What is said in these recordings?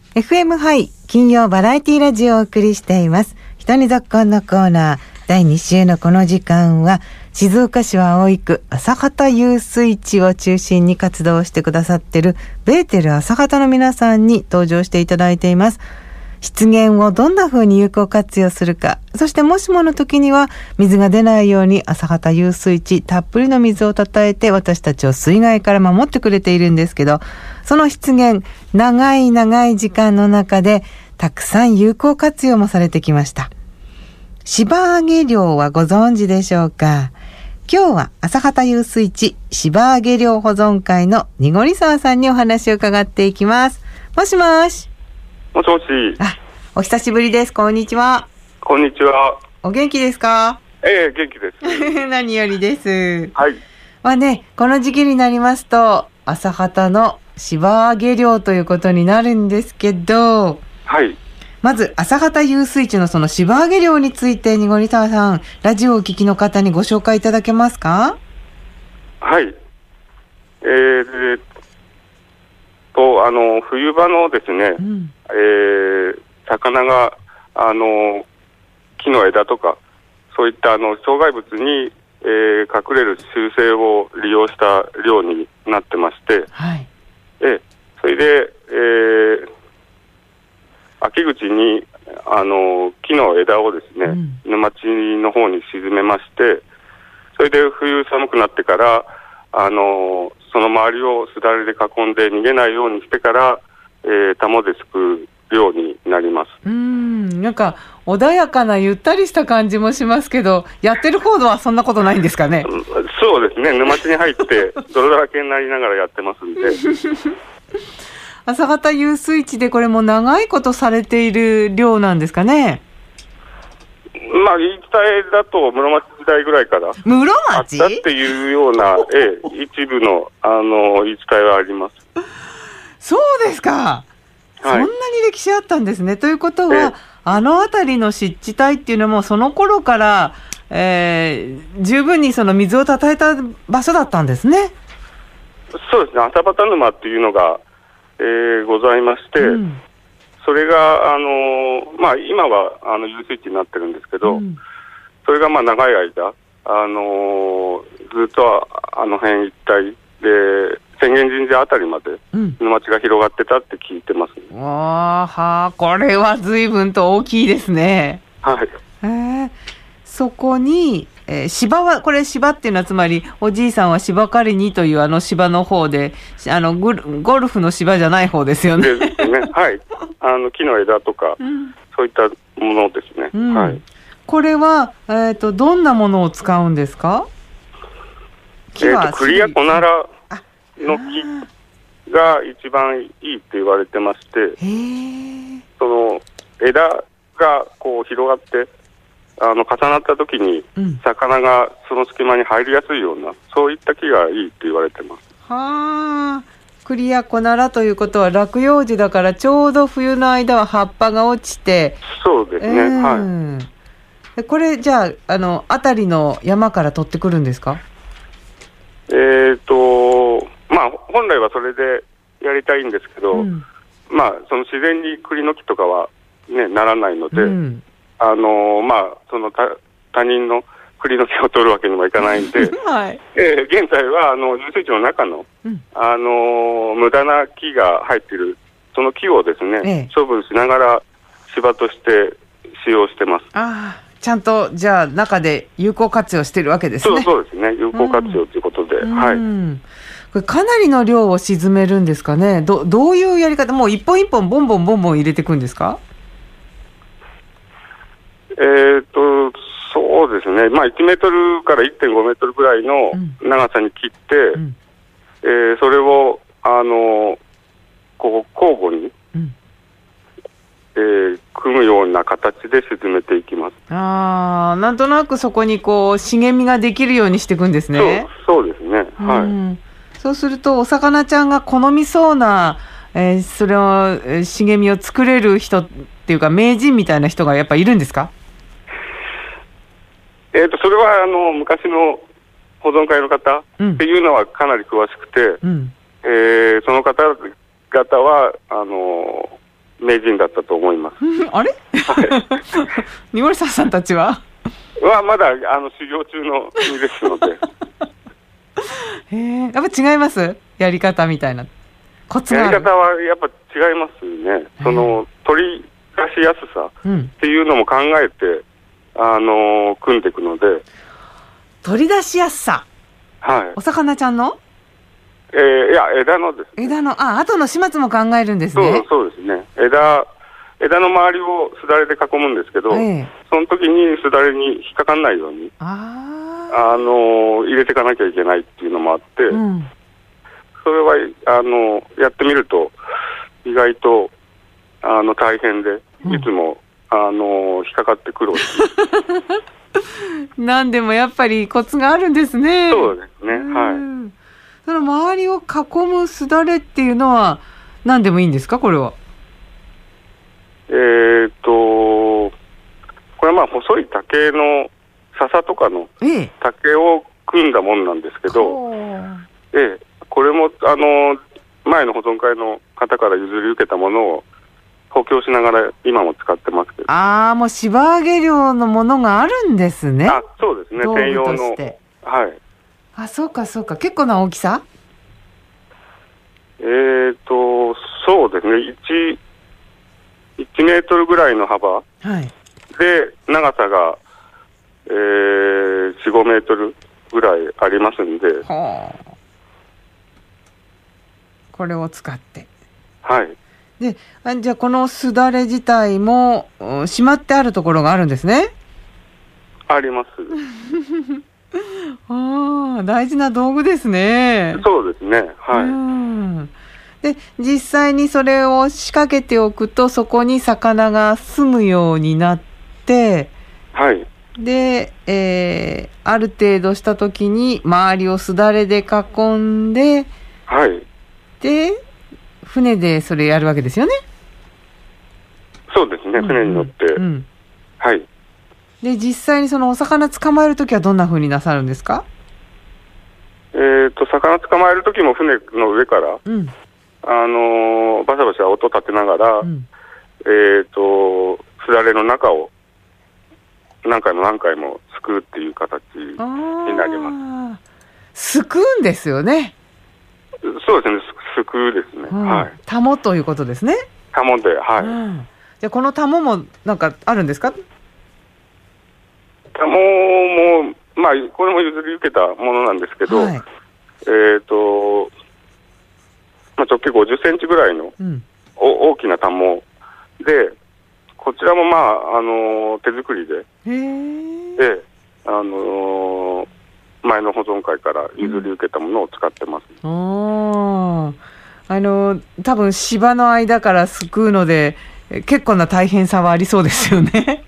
FM ハイ金曜バラエティラジオをお送りしています。人に続行のコーナー第2週のこの時間は、静岡市は葵区朝畑遊水地を中心に活動してくださっているベーテル朝畑の皆さんに登場していただいています。湿原をどんな風に有効活用するか、そしてもしもの時には水が出ないように朝畑遊水地たっぷりの水をたたえて私たちを水害から守ってくれているんですけど、その湿原長い長い時間の中でたくさん有効活用もされてきました。柴揚げ漁はご存知でしょうか。今日は朝畑遊水地柴揚げ漁保存会のにごり沢さんにお話を伺っていきます。もしもし。 もしもし。 お久しぶりです。こんにちは。 こんにちは。 お元気ですか？ 元気です。 何よりです。 はい。 まあね、この時期になりますと朝畑の柴揚げ漁ということになるんですけど、 はい。 まず朝畑遊水地のその柴揚げ漁について、にごり沢さん、ラジオをお聞きの方にご紹介いただけますか？ はい。冬場のですね、魚が木の枝とかそういった障害物に、隠れる習性を利用した漁になってまして、 はい。 それで、秋口に木の枝をですね、沼地の方に沈めまして、それで冬寒くなってからその周りをすだれで囲んで逃げないようにしてから、タモですくうようになります。 なんか穏やかなゆったりした感じもしますけど、やってる方はそんなことないんですかね？ そうですね。沼地に入って泥だらけになりながらやってますんで。 朝畑遊水地でこれも長いことされている漁なんですかね？ まあ、言い伝えだと室町時代ぐらいから室あったっていうような、一部の、言い伝えはあります。 そうですか、はい、そんなに歴史あったんですね。ということは、辺りの湿地帯っていうのもその頃から、十分にその水をたたえた場所だったんですね。 そうですね。朝畑沼っていうのが、ございまして、それが今は遊水地になってるんですけど、それが長い間ずっと辺一帯で浅間神社あたりまで沼地が広がってたって聞いてます、ね。 これは随分と大きいですね。 はい。 そこに、芝は、これ芝っていうのはつまりおじいさんは芝刈りにという芝の方で、ゴルフの芝じゃない方ですよね。 ですね。はい。木の枝とか、そういったものですね。はい。 これは、どんなものを使うんですか？ 栗やコナラの木が一番いいって言われてまして、その枝がこう広がって重なった時に魚がその隙間に入りやすいような、そういった木がいいって言われてます。 栗やコナラということは落葉樹だからちょうど冬の間は葉っぱが落ちて。そうですね。はい。これじゃあ辺りの山から取ってくるんですか？ 本来はそれでやりたいんですけど、その自然に栗の木とかはねならないので、その他人の栗の木を取るわけにもいかないんで、 はい。 現在は遊水地の中の、無駄な木が入っているその木をですね、処分しながら芝として使用してます。 ちゃんとじゃあ中で有効活用してるわけですね。 そうですね。有効活用ということで、はい。 これかなりの量を沈めるんですかね。どういうやり方？もう一本一本ボンボンボンボン入れていくんですか？ そうですね。1メートルから 1.5 メートルぐらいの長さに切って、それをこう交互に、組むような形で沈めていきます。 なんとなくそこにこう茂みができるようにしていくんですね。 そうですね。はい。 そうするとお魚ちゃんが好みそうな、それを茂みを作れる人っていうか名人みたいな人がやっぱいるんですか？ それは昔の保存会の方っていうのはかなり詳しくて、その方々は名人だったと思います。 あれ、 はい、 二森さんたちはまだ修行中の身ですのでやっぱ違います、やり方みたいなコツがある。 やり方はやっぱ違いますね。その取り出しやすさっていうのも考えて、組んでいくので。 取り出しやすさ、 はい、 お魚ちゃんのいや枝のですね。 枝の後の始末も考えるんですね。 そうですね。枝の周りをすだれで囲むんですけど、その時にすだれに引っかかんないように入れていかなきゃいけないっていうのもあって、それはやってみると意外と大変で、いつも引っかかって苦労何でもやっぱりコツがあるんですね。 そうですね。はい。 その周りを囲むすだれっていうのは何でもいいんですか、これは。 これは細い竹の笹とかの竹を組んだものなんですけど、これも前の保存会の方から譲り受けたものを補強しながら今も使ってますけど。 もう柴揚げ漁のものがあるんですね。 そうですね。専用の。はい。 そうかそうか。結構な大きさ？ そうですね。1メートルぐらいの幅。で、長さが、4、5メートルぐらいありますんで。 これを使って。 はい。 で、じゃあこのすだれ自体もしまってあるところがあるんですね。 あります。 大事な道具ですね。 そうですね。はい。 で、実際にそれを仕掛けておくと、そこに魚が住むようになって、 はい。 で、ある程度した時に周りをすだれで囲んで、 はい。 で、船でそれやるわけですよね。 そうですね。船に乗って。はい。 で、実際にそのお魚捕まえるときはどんな風になさるんですか？ 魚捕まえるときも船の上から、バシャバシャ音立てながら、すだれの中を何回もすくうっていう形になります。 すくうんですよね。 そうですね。すくうですね。はい。 タモということですね。 タモで、はい。 じゃあこのタモもなんかあるんですか？ タモも、これも譲り受けたものなんですけど、直径50センチぐらいの大きなタモで、こちらも手作りで、前の保存会から譲り受けたものを使ってます。 多分芝の間からすくうので結構な大変さはありそうですよね。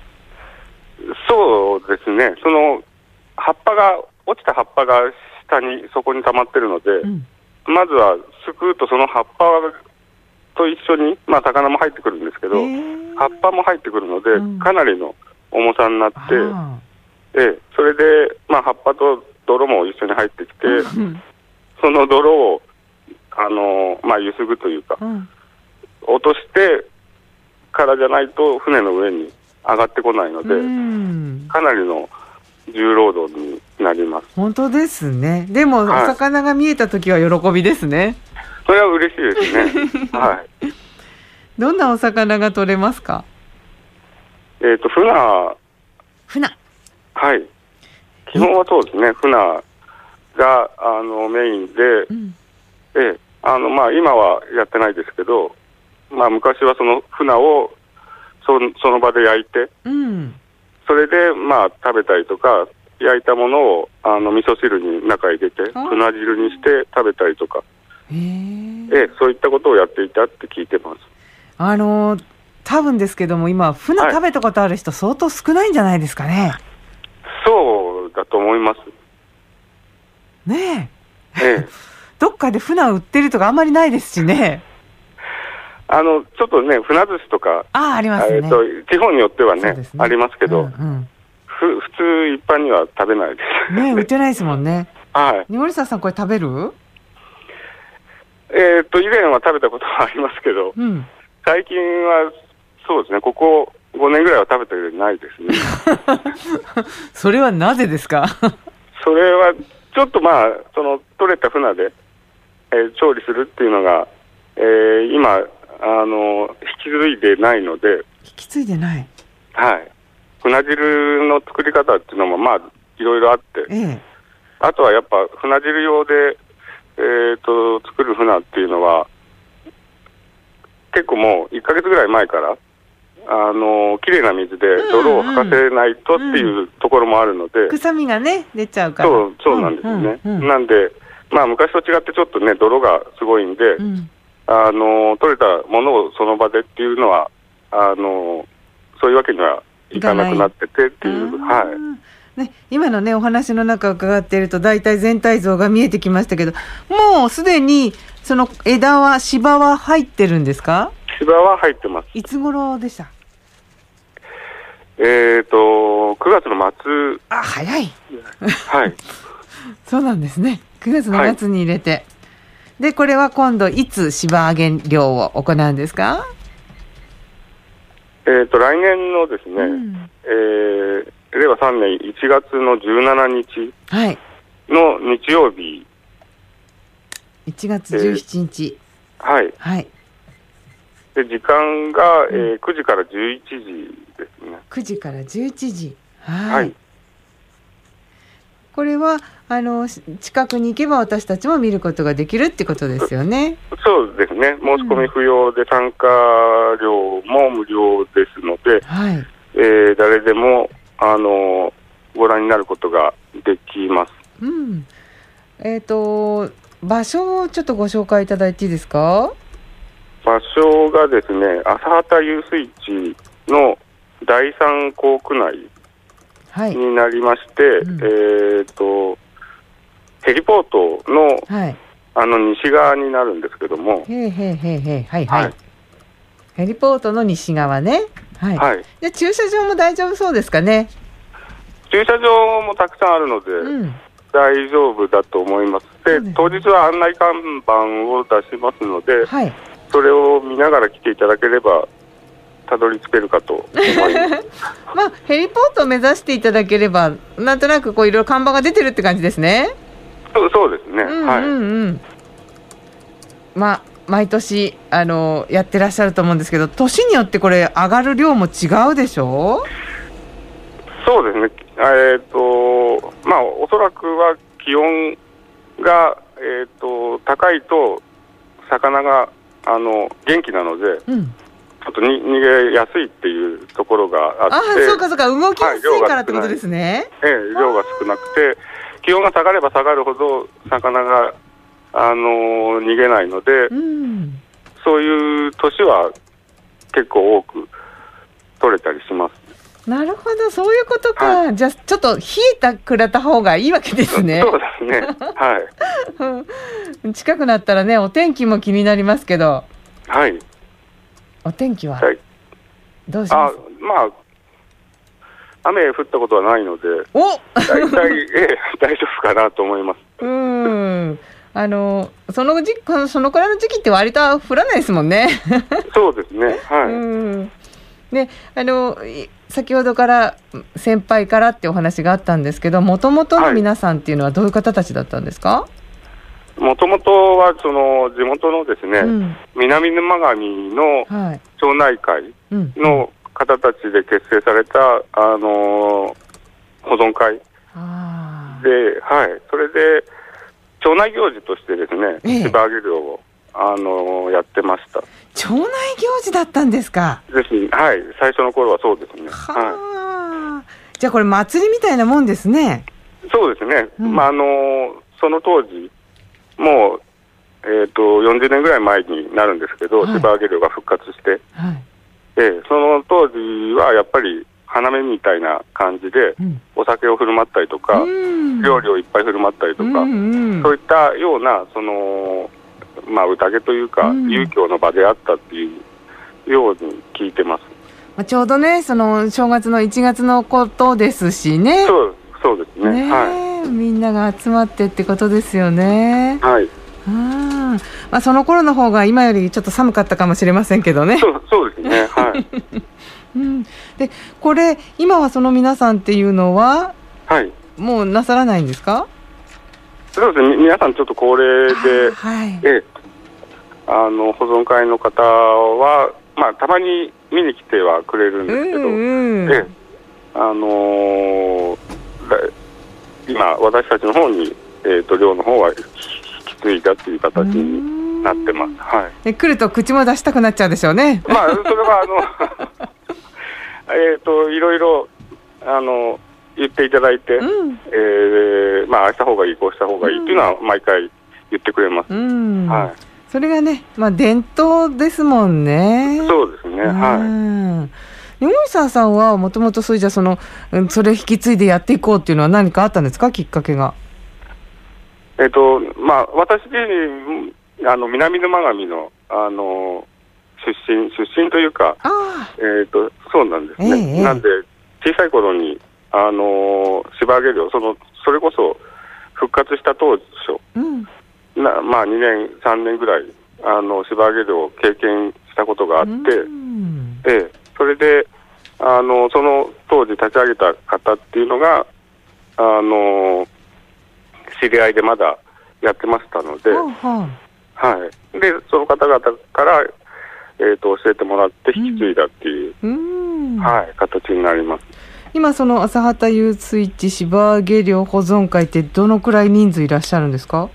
そうですね。その落ちた葉っぱがそこに溜まってるので、まずはすくうとその葉っぱと一緒に、魚も入ってくるんですけど、葉っぱも入ってくるので、かなりの重さになって、それで、葉っぱと泥も一緒に入ってきて、その泥をゆすぐというか、落としてからじゃないと船の上に上がってこないので、かなりの重労働になります。 本当ですね。でも、お魚が見えたときは喜びですね。 それは嬉しいですね。はい。 どんなお魚が取れますか？ 船。はい。基本はそうですね。船がメインで、今はやってないですけど、昔はその船をその場で焼いて、それで食べたりとか、焼いたものを味噌汁に中入れて船汁にして食べたりとか、そういったことをやっていたって聞いてます。 多分ですけども、今船食べたことある人相当少ないんじゃないですかね。 そうだと思います。 ねえ。どっかで船を売ってるとかあんまりないですしね。 ちょっとね、船寿司とか、 ありますね。 地方によってはね、ありますけど、普通一般には食べないですね。売ってないですもんね。 はい。 二森さんこれ食べる？ 以前は食べたことはありますけど、 最近はそうですね、ここ5年ぐらいは食べたようにないですね。 それはなぜですか？ それはちょっとその取れた船で、調理するっていうのが、今引き継いでないので。 引き継いでない。 はい。船汁の作り方っていうのもいろいろあって、あとはやっぱ船汁用で、作る船っていうのは結構もう1ヶ月ぐらい前からきれいな水で泥を吐かせないとっていうところもあるので、 臭みがね出ちゃうから。 そうなんですよね。なんで昔と違ってちょっとね泥がすごいんで、取れたものをその場でっていうのはそういうわけにはいかなくなっててっていう。 ね、今のねお話の中を伺っていると大体全体像が見えてきましたけど、もうすでにその芝は入ってるんですか？ 芝は入ってます。 いつ頃でした？ 9月の末。 早い。 はい。 そうなんですね。9月の末に入れて、でこれは今度いつ芝揚げ漁を行うんですか？ 来年のですね、令和3年1月の17日の日曜日、 1月17日、 はい、で時間が、9時から11時ですね。 9時から11時。 はい。 これは近くに行けば私たちも見ることができるってことですよね。 そうですね。申し込み不要で参加料も無料ですので、誰でもご覧になることができます。 場所をちょっとご紹介いただいていいですか？ 場所がですね、浅畑遊水地の第三港区内になりまして、ヘリポートの、西側になるんですけども、ヘリポートの西側ね。で駐車場も大丈夫そうですかね？ 駐車場もたくさんあるので、大丈夫だと思います。で、当日は案内看板を出しますので、それを見ながら来ていただければたどり着けるかと思います。 ヘリポートを目指していただければなんとなくいろいろ看板が出てるって感じですね。 そうですね。 毎年やってらっしゃると思うんですけど、年によってこれ上がる量も違うでしょ？ そうですね。おそらくは気温が、高いと魚が元気なので、ちょっと逃げやすいっていうところがあって。 そうか動きやすいからってことですね。 量が少なくて気温が下がれば下がるほど魚が逃げないので、そういう年は結構多く取れたりします。 なるほど、そういうことか。じゃあちょっと冷えくれた方がいいわけですね。 そうですね。 近くなったらね、お天気も気になりますけど。お天気はどうします？ 雨降ったことはないので、大丈夫かなと思います。 そのくらいの時期って割と降らないですもんね。 そうですね。 で先ほどから先輩からってお話があったんですけど、もともとの皆さんっていうのはどういう方たちだったんですか？ もともとはその地元のですね、南沼上の町内会の方たちで結成された、保存会で、それで町内行事としてですね、芝揚げ漁をやってました。 町内行事だったんですか？ ですね。最初の頃はそうですね。 じゃあこれ祭りみたいなもんですね。 そうですね。その当時もう40年ぐらい前になるんですけど、芝揚げ漁が復活して、その当時はやっぱり花見みたいな感じで、お酒を振る舞ったりとか、料理をいっぱい振る舞ったりとか、そういったような宴というか、遊興の場であったっていうように聞いてます。 ちょうどね、その正月の1月のことですしね。 そうですね。 みんなが集まってってことですよね。 まあ、その頃の方が今よりちょっと寒かったかもしれませんけどね。 そうですね。はい。 でこれ今はその皆さんっていうのは、はい、もうなさらないんですか？ そうですね。皆さんちょっと高齢で、はい、保存会の方は、まあ、たまに見に来てはくれるんですけど、今私たちの方に、寮の方は引き継いだっていう形になってます。はい。 来ると口も出したくなっちゃうでしょうね。 まあそれはいろいろ言っていただいて、まあああした方がいいこうした方がいいっていうのは毎回言ってくれます。はい。 それがね、まあ伝統ですもんね。 そうですね。はい。 山下さんはもともとそれ引き継いでやっていこうっていうのは何かあったんですか、きっかけが？ まあ私自身南沼上の出身というか、そうなんですね。なんで小さい頃に柴揚げ漁それこそ復活した当初、まあ2年3年ぐらい柴揚げ漁を経験したことがあって、それでその当時立ち上げた方っていうのが知り合いでまだやってましたので、はい。でその方々から教えてもらって引き継いだっていう、はい、形になります。 今その朝畑ユースイッチ柴揚げ漁保存会ってどのくらい人数いらっしゃるんですか？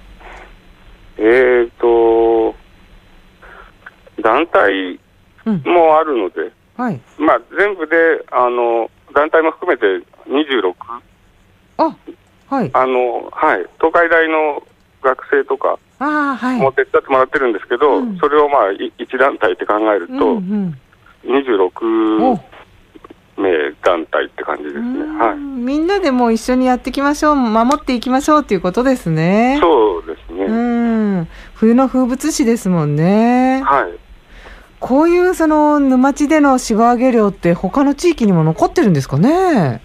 団体もあるので、はい、まあ全部で団体も含めて26。はい。はい、東海大の学生とかも手伝ってもらってるんですけど、それをまあ1団体って考えると、26名団体って感じですね。はい。 みんなでもう一緒にやっていきましょう、守っていきましょうということですね。 そうですね。 冬の風物詩ですもんね。はい。こういう沼地での柴揚げ漁って他の地域にも残ってるんですかね？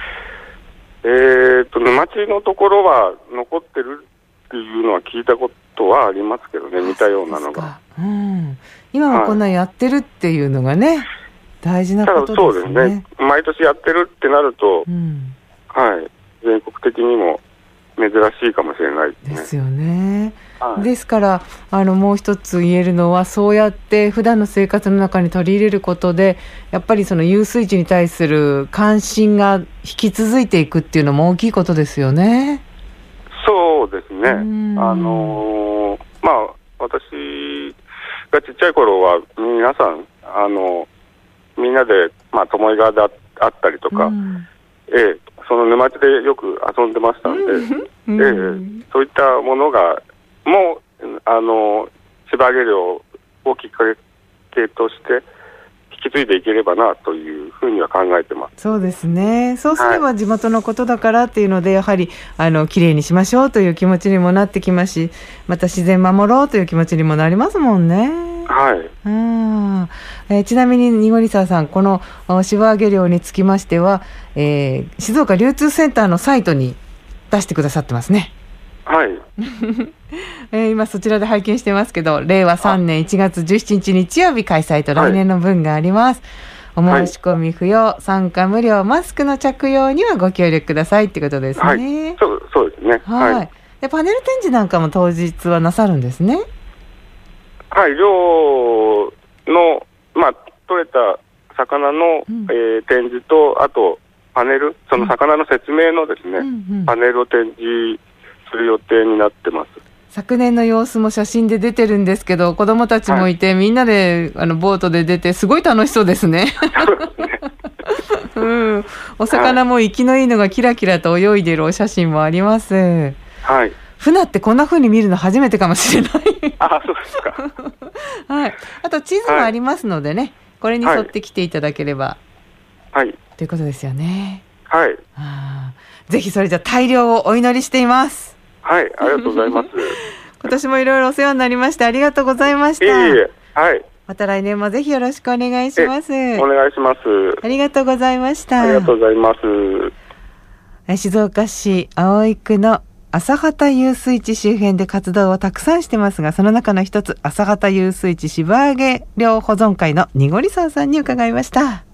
沼地のところは残ってるっていうのは聞いたことはありますけどね、似たようなのが。 今はこんなやってるっていうのがね、大事なことですね。 そうですね。毎年やってるってなると、はい、全国的にも珍しいかもしれないですね。 ですよね。ですからもう一つ言えるのは、そうやって普段の生活の中に取り入れることでやっぱりその遊水地に対する関心が引き続いていくっていうのも大きいことですよね。 そうですね。まあ私がちっちゃい頃は皆さんみんなで、まあ、巴川であったりとか、その沼地でよく遊んでましたんで、そういったものがもう柴揚げ漁をきっかけとして引き継いでいければなというふうには考えてます。 そうですね。そうすれば地元のことだからっていうので、やはりきれいにしましょうという気持ちにもなってきますし、また自然守ろうという気持ちにもなりますもんね。はい。ちなみににごりささん、この柴揚げ漁につきましては、静岡流通センターのサイトに出してくださってますね。 はい。 今そちらで拝見してますけど、令和3年1月17日日曜日開催と来年の分があります。お申し込み不要、参加無料、マスクの着用にはご協力くださいってことですね。 そうですね。 はい。でパネル展示なんかも当日はなさるんですね。 はい、漁の、まあ、取れた魚の、展示と、あとパネル、その魚の説明のですね、パネルを展示する予定になってます。 昨年の様子も写真で出てるんですけど、子どもたちもいて、みんなでボートで出てすごい楽しそうですね。お魚も生きのいいのがキラキラと泳いでいるお写真もあります。はい。船ってこんな風に見るの初めてかもしれない。 そうですか。 はい。あと地図もありますのでね、これに沿ってきていただければ、ということですよね。はい。ぜひそれじゃ大漁をお祈りしています。 はい、ありがとうございます。 今年もいろいろお世話になりましてありがとうございました。はい。また来年もぜひよろしくお願いします。 お願いします。 ありがとうございました。 ありがとうございます。 静岡市葵区の朝畑遊水地周辺で活動をたくさんしてますが、その中の一つ、朝畑遊水地芝上げ漁保存会のにごりさんさんに伺いました。